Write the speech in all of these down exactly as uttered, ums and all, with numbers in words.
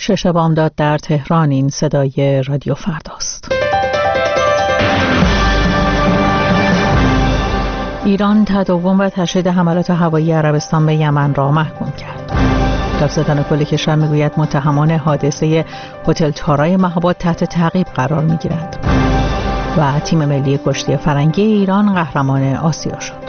شش بامداد در تهران. این صدای رادیو فرداست. ایران تداوم و تشدید حملات هوایی عربستان به یمن را محکوم کرد. دادستان کل کشور میگوید متهمان حادثه هتل تارای مهاباد تحت تعقیب قرار میگیرند. و تیم ملی کشتی فرنگی ایران قهرمان آسیا شد.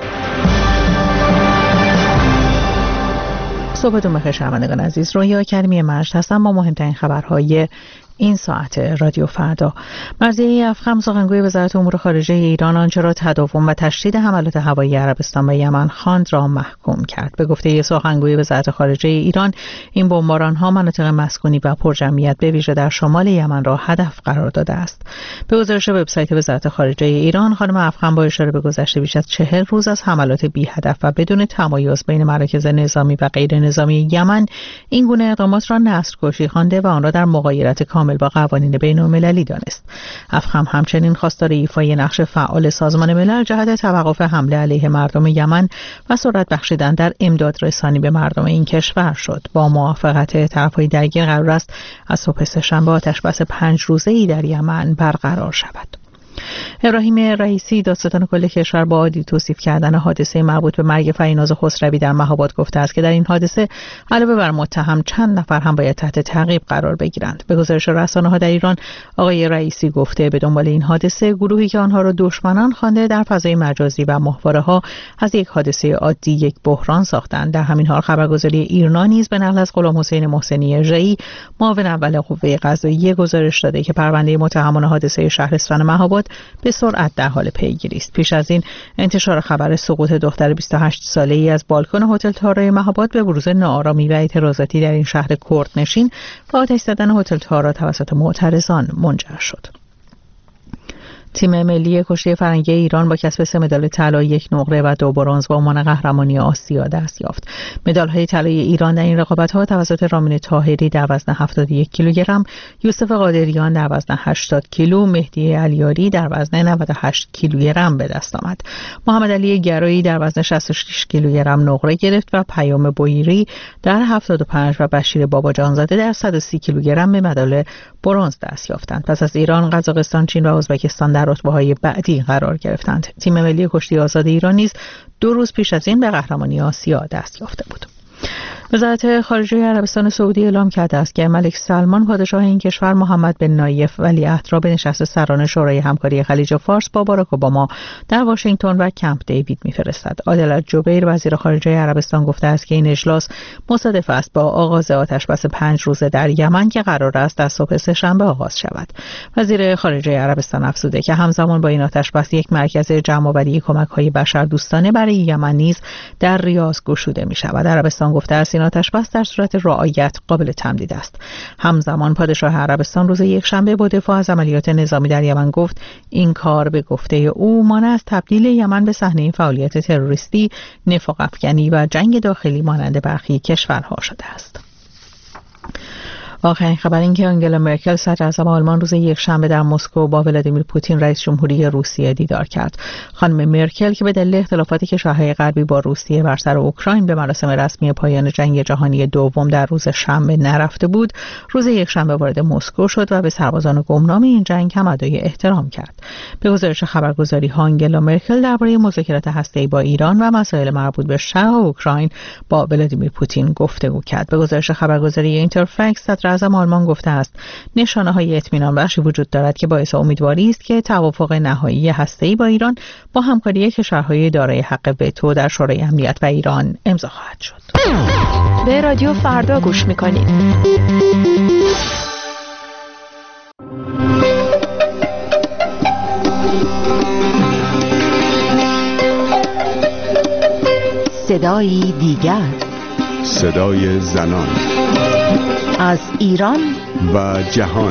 صبحتون بخیر شنوندگان عزیز، رویا کریمی مجد هستم با مهمترین خبرهای این ساعت رادیو فردا. مرضیه افخم سخنگوی وزارت امور خارجه ایران آنچه را تداوم و تشدید حملات هوایی عربستان به یمن خواند را محکوم کرد. به گفته سخنگوی وزارت خارجه ایران، این بمباران‌ها مناطق مسکونی و پرجمعیت به ویژه در شمال یمن را هدف قرار داده است. به گزارش وبسایت وزارت خارجه ایران، خانم افخم با اشاره به گذشته بیش از چهل روز از حملات بی هدف و بدون تمایز بین مراکز نظامی و غیر نظامی یمن، این گونه اقدامات را نسل‌کشی خوانده و آن را در مغایرت کامل با قوانین بین‌المللی دانست. افخم همچنین خواستار ایفای نقش فعال سازمان ملل جهت توقف حمله علیه مردم یمن و سرعت بخشیدن در امداد رسانی به مردم این کشور شد. با موافقت طرف‌های درگیر قرار است از صبح سه‌شنبه آتش‌بس پنج روزه‌ای در یمن برقرار شود. ابراهیم رئیسی دادستان کل کشور با عادی توصیف کردن حادثه مربوط به مرگ فریناز خسروی در مهاباد گفته است که در این حادثه علاوه بر متهم چند نفر هم باید تحت تعقیب قرار بگیرند. به گزارش رسانه‌ها در ایران، آقای رئیسی گفته به دنبال این حادثه گروهی که آنها را دشمنان خوانده در فضای مجازی و ماهواره‌ها از یک حادثه عادی یک بحران ساختند. در همین حال خبرگزاری ایرنا نیز به نقل از غلام حسین محسنی ژئی، معاون اول قوه قضاییه، گزارش داده که پرونده متهمان حادثه شهرستان مهاباد به سرعت در حال پیگیری است. پیش از این انتشار خبر سقوط دختر بیست و هشت ساله‌ای از بالکن هتل تارای مهاباد به بروز ناآرامی و اعتراضاتی در این شهر کردنشین و آتش زدن هتل تارا توسط معترضان منجر شد. تیم ملی کشتی فرنگی ایران با کسب سه مدال طلا، یک نقره و دو برنز با عنوان قهرمانی آسیا دست یافت. مدال‌های طلای ایران در این رقابت‌ها توسط رامین طاهری در وزن هفتاد و یک کیلوگرم، یوسف قادریان در وزن هشتاد کیلو، مهدی علیاری در وزن نود و هشت کیلوگرم به دست آمد. محمد علی گرایی در وزن شصت و شش کیلوگرم نقره گرفت و پیام بویری در هفتاد و پنج و بشیر باباجانزاده در صد و سی کیلوگرم به مدال برنز دست یافتند. پس از ایران، قزاقستان، چین و ازبکستان در رتبه‌های بعدی قرار گرفتند. تیم ملی کشتی آزاد ایران نیز دو روز پیش از این به قهرمانی آسیا دست یافته بود. وزارت خارجه عربستان سعودی اعلام کرده است که ملک سلمان پادشاه این کشور محمد بن نایف ولیعهد را به نشست سران شورای همکاری خلیج فارس با باراک اوباما در واشنگتن و کمپ دیوید می‌فرستد. عادل الجبیر وزیر خارجه عربستان گفته است که این اجلاس مصادف است با آغاز آتش‌بس پنج روزه در یمن که قرار است از صبح سه‌شنبه آغاز شود. وزیر خارجه عربستان افزوده که همزمان با این آتش‌بس یک مرکز جمع‌آوری کمک‌های بشردوستانه برای یمن نیز در ریاض گشوده می‌شود. عربستان گفته است این آتش‌بس در صورت رعایت قابل تمدید است. همزمان پادشاه عربستان روز یکشنبه با دفاع از عملیات نظامی در یمن گفت این کار به گفته او مانع از تبدیل یمن به صحنه فعالیت تروریستی، نفاق افکنی و جنگ داخلی مانند برخی کشورها شده است. آخرین خبر این که آنگلا مرکل صدراعظم آلمان روز یکشنبه در مسکو با ولادیمیر پوتین رئیس جمهوری روسیه دیدار کرد. خانم مرکل که به دلیل اختلافات کشورهای غربی با روسیه بر سر اوکراین به مراسم رسمی پایان جنگ جهانی دوم در روز شنبه نرفته بود، روز یکشنبه وارد مسکو شد و به سربازان گمنام این جنگ هم ادای احترام کرد. به گزارش خبرگزاری ها، آنگلا مرکل درباره مذاکرات هسته‌ای با ایران و مسائل مربوط به شرق اوکراین با ولادیمیر پوتین گفتگو کرد. به گزارش خبرگزاری اینترفکس، صدراعظم آلمان گفته است نشانه‌های اطمینان بخشی وجود دارد که باعث امیدواری است که توافق نهایی هسته‌ای با ایران با همکاری کشورهای دارای حق وتو در شورای امنیت و ایران امضا خواهد شد. به رادیو فردا گوش می‌کنید. صدای دیگر، صدای زنان از ایران و جهان.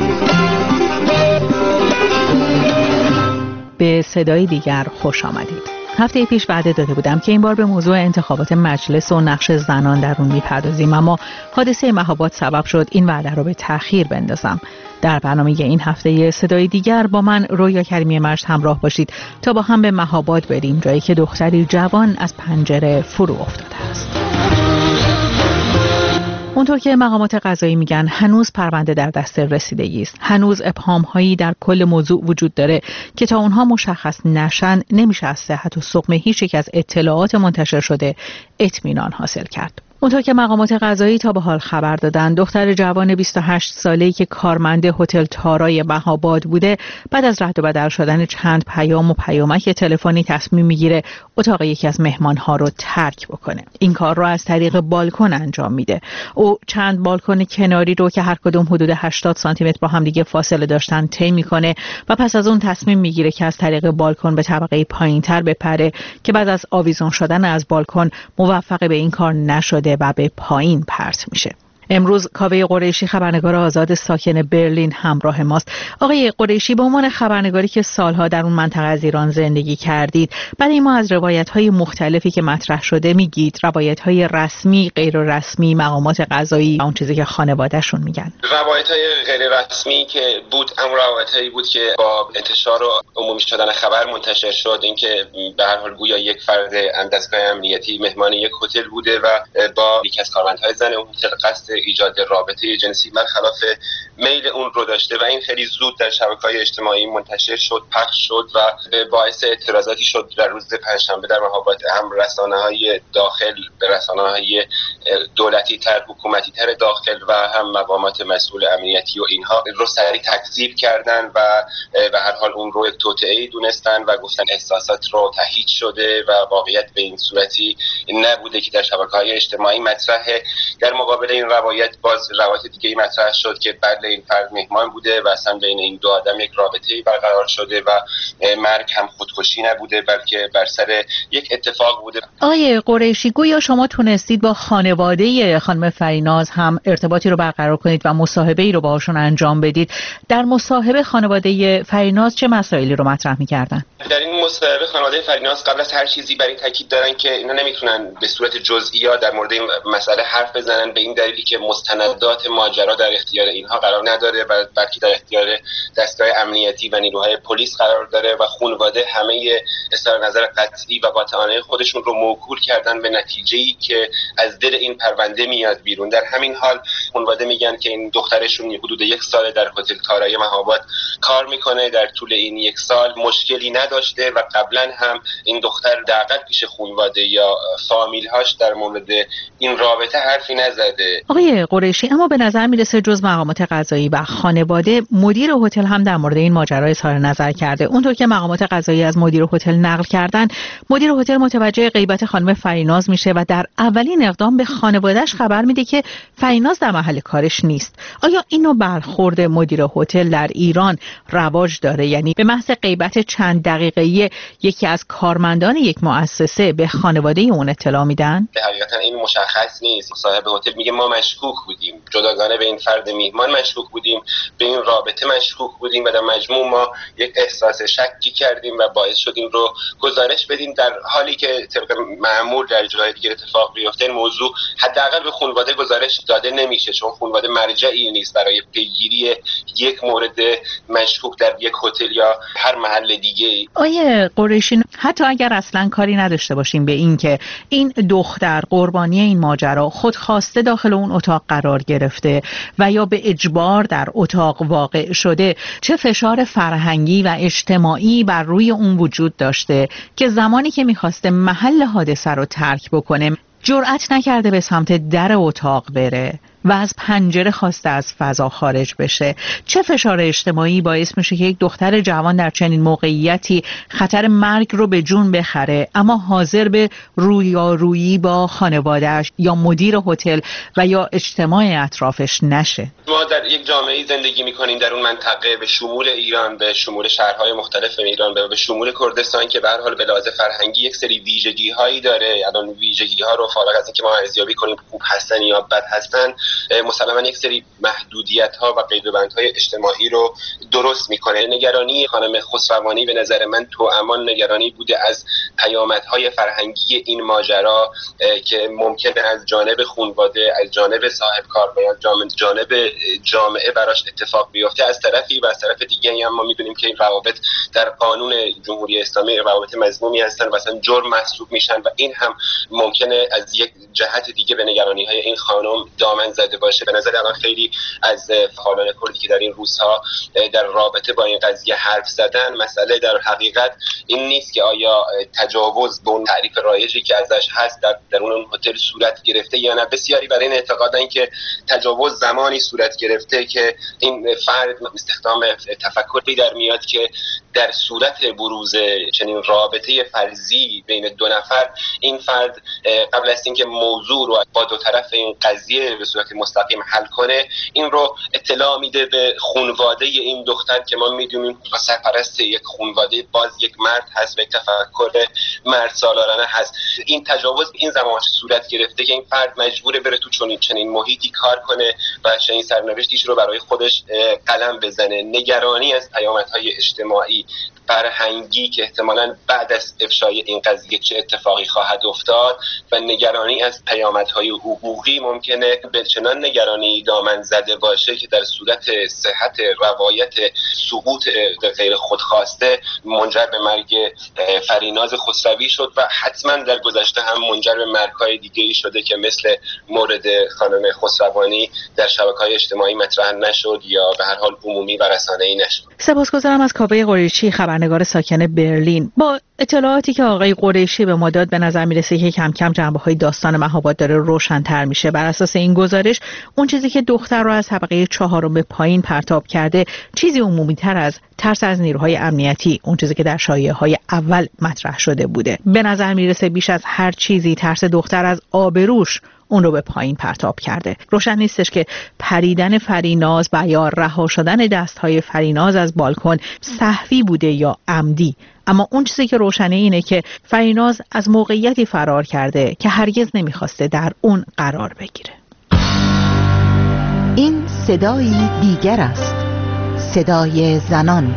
به صدای دیگر خوش آمدید. هفته پیش وعده داده بودم که این بار به موضوع انتخابات مجلس و نقش زنان در اون میپردازیم، اما حادثه مهاباد سبب شد این وعده رو به تأخیر بندازم. در برنامه این هفته صدای دیگر با من رویا کریمی مجد همراه باشید تا با هم به مهاباد بریم، جایی که دختری جوان از پنجره فرو افتاده است. اونطور که مقامات قضایی میگن هنوز پرونده در دست رسیدگی است. هنوز ابهام‌هایی در کل موضوع وجود داره که تا اونها مشخص نشن نمیشه از صحت و سقم هیچ یک از اطلاعات منتشر شده اطمینان حاصل کرد. اونطور که مقامات قضایی تا به حال خبر دادن دختر جوان بیست و هشت ساله‌ای که کارمند هتل تارای بهاباد بوده بعد از رد و بدل شدن چند پیام و پیامک تلفنی تصمیم میگیره اتاق یکی از مهمانها رو ترک بکنه. این کار رو از طریق بالکن انجام میده. او چند بالکن کناری رو که هر کدوم حدود هشتاد سانتی متر با هم دیگه فاصله داشتن طی میکنه و پس از اون تصمیم میگیره که از طریق بالکن به طبقه پایینتر بپره که بعد از آویزون شدن از بالکن موفق به این کار نشده و به پایین پرت میشه. امروز کاوه قریشی خبرنگار آزاد ساکن برلین همراه ماست. آقای قریشی، به عنوان خبرنگاری که سالها در اون منطقه از ایران زندگی کردید، برای ما از روایت‌های مختلفی که مطرح شده میگید، روایت‌های رسمی، غیر رسمی، مقامات قضایی، اون چیزی که خانواده‌شون میگن. روایت‌های غیر رسمی که بود، اون روایت‌هایی بود که با انتشار و عمومی شدن خبر منتشر شد، اینکه به هر حال گویا یک فرد دستگاه امنیتی مهمان یک هتل بوده و با یکی از کارمندهای زن اون هتل قصد ایجاد رابطه جنسی برخلاف میل اون رو داشته و این خیلی زود در شبکه‌های اجتماعی منتشر شد، پخش شد و باعث اعتراضاتی شد در روز پنجشنبه در مهاباد. هم رسانه‌های داخل به رسانه‌های دولتی تر، حکومتی تر داخل و هم مقامات مسئول امنیتی و اینها رو سریع تکذیب کردن و به هر حال اون رو یک توطئه‌ای دونستن و گفتن احساسات رو تهیج شده و واقعیت به این صورتی نبوده که در شبکه‌های اجتماعی مطرحه. در مقابل این روایت باز روایت دیگه‌ای مطرح شد که بله این فرد مهمان بوده و اصلا بین این دو آدم یک رابطه‌ای برقرار شده و مرگ هم خودکشی نبوده بلکه بر سر یک اتفاق بوده. آقای قریشی، گویا شما تونستید با خانواده خانم فریناز هم ارتباطی رو برقرار کنید و مصاحبه‌ای رو باهاشون انجام بدید. در مصاحبه خانواده فریناز چه مسائلی رو مطرح می‌کردن؟ در این مصاحبه خانواده فریناز قبل از هر چیزی بر این تاکید دارن که اینا نمیتونن به صورت جزئیات در مورد این مسئله حرف بزنن، به این دلیلی که مستندات ماجرا در اختیار اینها قرار نداره و بلکه در اختیار دستگاه امنیتی و نیروهای پلیس قرار داره و خانواده همه اظهار نظر قطعی و قاطعانه خودشون رو موکول کردن به نتیجه‌ای که از دل این پرونده میاد بیرون. در همین حال خانواده میگن که این دخترشون حدود یک سال در هتل تارای مهاباد کار میکنه، در طول این یک سال مشکلی نداشته و قبلا هم این دختر دقیقاً پیش خانواده یا فامیل‌هاش در مورد این رابطه حرفی نزده. آقای قریشی، اما به نظر میرسه جز مقامات قضایی و خانواده، مدیر هتل هم در مورد این ماجرا اظهار نظر کرده. اونطور که مقامات قضایی از مدیر هتل نقل کردن، مدیر هتل متوجه غیبت خانم فریناز میشه و در اولین اقدام به خانواده‌اش خبر میده که فریناز در محل کارش نیست. آیا اینو برخورد مدیر هتل در ایران رواج داره؟ یعنی به محض غیبت چند دقیقه‌ای یکی از کارمندان یک مؤسسه به خانواده اون اطلاع میدن؟ حقیقتا این مشخص نیست. صاحب هتل میگه ما مشکوک بودیم، جداگانه به این فرد میهمان مشکوک بودیم، به این رابطه مشکوک بودیم و در مجموع ما یک احساس شکی کردیم و باعث شد این رو گزارش بدیم، در حالی که طبق معمول در جای دیگه اتفاق بیفته این موضوع حداقل به خانواده گزارش داده نمیشه، چون خانواده مرجعی نیست برای پیگیری یک مورد مشکوک در یک هتل یا هر محل دیگه. آیه قریشی، حتی اگر اصلا کاری نداشته باشیم به این که این دختر قربانی این ماجرا خودخواسته داخل اون اتاق قرار گرفته و یا به اجبار در اتاق واقع شده، چه فشار فرهنگی و اجتماعی بر روی اون وجود داشته که زمانی که میخواسته محل حادثه رو ترک بکنه جرأت نکرده به سمت در اتاق بره و از پنجره خواسته از فضا خارج بشه؟ چه فشار اجتماعی باعث میشه که یک دختر جوان در چنین موقعیتی خطر مرگ رو به جون بخره اما حاضر به رویارویی با خانواده‌اش یا مدیر هتل و یا اجتماع اطرافش نشه؟ ما در یک جامعه زندگی میکنیم در اون منطقه به شمول ایران، به شمول شهرهای مختلف ایران، به شمول کردستان که به هر حال به لحاظ فرهنگی یک سری ویژگی هایی داره. الان ویژگی ها رو فارغ از اینکه ما ارزیابی کنیم خوب هستن یا بد هستن، مسلماً یک سری محدودیت ها و قیدبندهای اجتماعی رو درست میکنه. نگرانی خانم خسروانی به نظر من توامان نگرانی بوده از پیامدهای فرهنگی این ماجرا که ممکنه از جانب خانواده، از جانب صاحب کار و یا جانب جامعه براش اتفاق بیفته از طرفی، و از طرف دیگه هم ما میدونیم که این روابط در قانون جمهوری اسلامی روابط مذمومی هستن و اصلا جرم محسوب میشن و این هم ممکنه از یک جهت دیگه به نگرانی های این خانم دامن زده زده باشه. به نظر الان خیلی از فعالان کردی که در این روزها در رابطه با این قضیه حرف زدن، مسئله در حقیقت این نیست که آیا تجاوز به اون تعریف رایجی که ازش هست در درون اون هتل صورت گرفته یا نه. بسیاری برای این اعتقادن که تجاوز زمانی صورت گرفته که این فرد استخدام تفکری در میاد که در صورت بروز چنین رابطه فرضی بین دو نفر، این فرد قبل از اینکه موضوع رو با دو طرف این قضیه به صورت مستقیم حل کنه، این رو اطلاع میده به خانواده این دختر که ما میدونیم سرپرست یک خانواده باز یک مرد هست و یک تفکر مرد سالارانه هست. این تجاوز این زمان صورت گرفته که این فرد مجبوره بره تو چنین چنین محیطی کار کنه و چنین سرنوشتیش رو برای خودش قلم بزنه. نگرانی از پیامدهای اجتماعی فرهنگی که احتمالاً بعد از افشای این قضیه چه اتفاقی خواهد افتاد و نگرانی از پیامدهای حقوقی ممکنه به چنان نگرانی دامن زده باشه که در صورت صحت روایت سقوط غیر خودخواسته منجر به مرگ فریناز خسروی شد و حتما در گذشته هم منجر به مرگ‌های دیگه‌ای شده که مثل مورد خانم خسروانی در شبکه‌های اجتماعی مطرح نشد یا به هر حال عمومی و رسانه‌ای نشد. سپاسگزارم از کاوه قریشی، خبرنگار ساکن برلین. با اطلاعاتی که آقای قریشی به ما داد به نظر میرسه که کم کم جنبه‌های داستان مهاباد داره روشن‌تر میشه. بر اساس این گزارش اون چیزی که دختر رو از طبقه چهارم به پایین پرتاب کرده چیزی عمومی‌تر از ترس از نیروهای امنیتی، اون چیزی که در شایعه‌های اول مطرح شده بوده. به نظر میرسه بیش از هر چیزی ترس دختر از آبروش اون رو به پایین پرتاب کرده. روشن نیستش که پریدن فریناز و یا رها شدن دستهای فریناز از بالکن سهوی بوده یا عمدی، اما اون چیزی که روشنه اینه که فریناز از موقعیتی فرار کرده که هرگز نمیخواسته در اون قرار بگیره. این صدایی دیگر است، صدای زنان.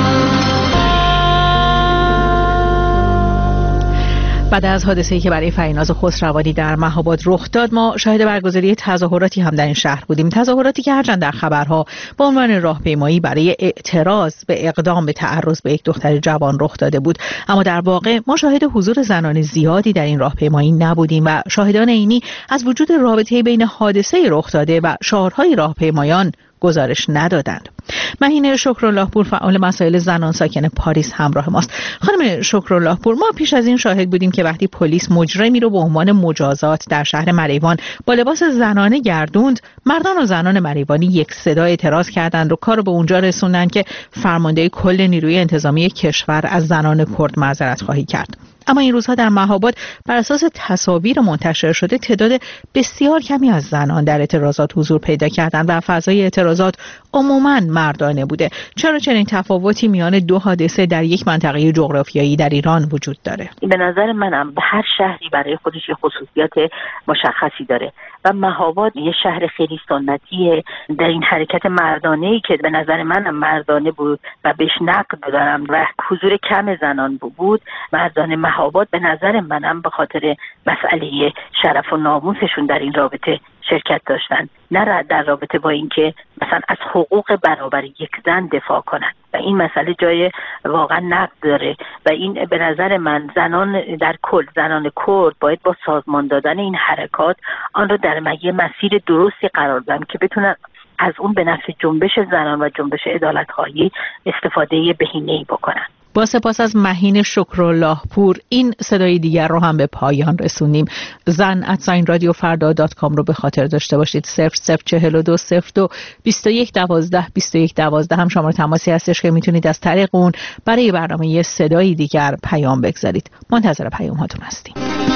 بعد از حادثه‌ای که برای فریناز خسروانی در مهاباد رخ داد، ما شاهد برگزاری تظاهراتی هم در این شهر بودیم. تظاهراتی که هرچند در خبرها با عنوان راهپیمایی برای اعتراض به اقدام به تعرض به یک دختر جوان رخ داده بود، اما در واقع ما شاهد حضور زنان زیادی در این راهپیمایی نبودیم و شاهدان عینی از وجود رابطه بین حادثه رخ داده و شعارهای راهپیمایان گزارش ندادند. مهین شکراللهپور، فعال مسائل زنان ساکن پاریس، همراه ماست. خانم شکراللهپور، ما پیش از این شاهد بودیم که وقتی پلیس مجرمی رو به عنوان مجازات در شهر مریوان با لباس زنانه گردوند، مردان و زنان مریوانی یک صدا اعتراض کردند و کار رو به اونجا رسوندن که فرمانده کل نیروی انتظامی کشور از زنان کرد معذرت خواهی کرد. اما این روزها در مهاباد بر اساس تصاویر منتشر شده تعداد بسیار کمی از زنان در اعتراضات حضور پیدا کردند و فضای اعتراضات عموماً مردانه بوده. چرا چنین تفاوتی میان دو حادثه در یک منطقه جغرافیایی در ایران وجود داره؟ به نظر منم هر شهری برای خودش یه خصوصیات مشخصی داره و مهاباد یه شهر خیلی سنتیه در این حرکت مردانه‌ای که به نظر منم مردانه بود و بهش نقد دارم و حضور کم زنان بود. مردان مهاباد به نظر منم به خاطر مسئله شرف و ناموسشون در این رابطه شرکت داشتن، نه در رابطه با اینکه مثلا از حقوق برابر یک زن دفاع کنن و این مسئله جای واقعا نقد داره و این به نظر من زنان در کل زنان کرد باید با سازمان دادن این حرکات آن رو در یه مسیر درستی قرار بدن که بتونن از اون به نفع جنبش زنان و جنبش عدالت‌خواهی استفاده بهینه‌ای بکنن. با سپاس از مهین شکراللهپور، این صدای دیگر رو هم به پایان رسونیم. زن ات رادیو فردا دات کام رو به خاطر داشته باشید. صفر صفر چهل و دو صفر دو بیست و یک دوازده بیست و یک دوازده هم شماره تماسی هستش که میتونید از طریق اون برای برنامه صدای دیگر پیام بگذارید. منتظر پیام هاتون هستیم.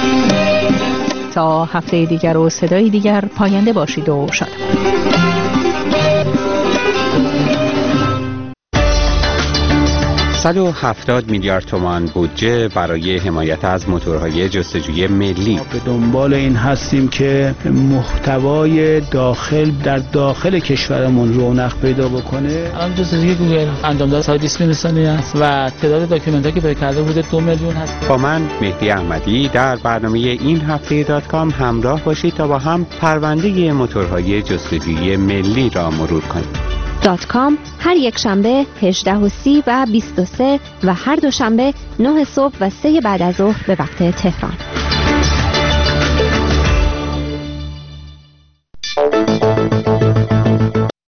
تا هفته دیگر و صدای دیگر پاینده باشید و شاد. صد و هفتاد میلیارد تومان بودجه برای حمایت از موتورهای جستجوی ملی. به دنبال این هستیم که محتوای داخل در داخل کشورمون رونق پیدا بکنه. الان جستجوی گوگل انجام داده سایت دیسپلیسانی است و تعداد داکیومنت‌هایی که پیدا کرده حدود دو میلیون هست. با من مهدی احمدی در برنامه این هفته دات کام همراه باشید تا با هم پرونده موتورهای جستجوی ملی را مرور کنیم. دات کام هر یک شنبه هجده و سی و بیست و سه و هر دو شنبه نه صبح و سه بعد از ظهر به وقت تهران.